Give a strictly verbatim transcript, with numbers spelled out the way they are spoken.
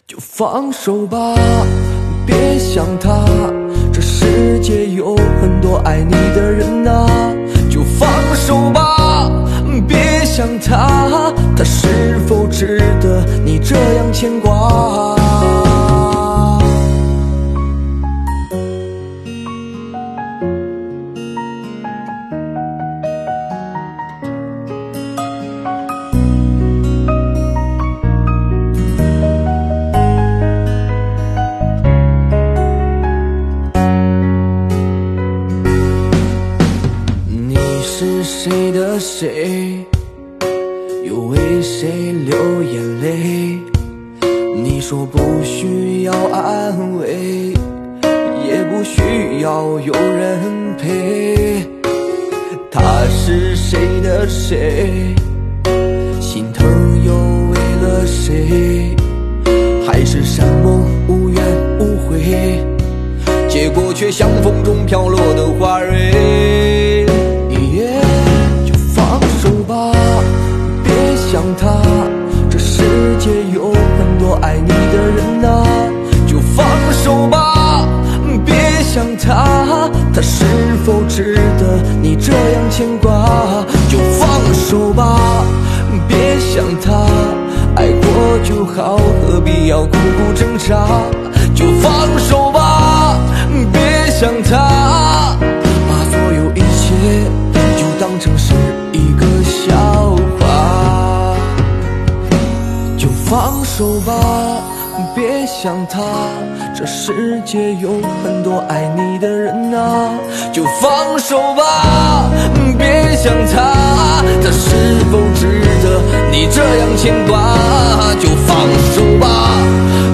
就放手吧，别想他，这世界有很多爱你的人啊。就放手吧，别想他，他是否值得你这样牵挂？是谁的谁，又为谁流眼泪？你说不需要安慰，也不需要有人陪。他是谁的谁，心疼又为了谁？还是山盟无怨无悔，结果却像风中飘落的花蕊。就放手吧，别想他，这世界有很多爱你的人啊。就放手吧，别想他，他是否值得你这样牵挂？就放手吧，别想他，爱过就好，何必要苦苦挣扎？就放手吧，别想他，把所有一切当成是一个笑话。就放手吧，别想他，这世界有很多爱你的人啊。就放手吧，别想他，他是否值得你这样牵挂？就放手吧，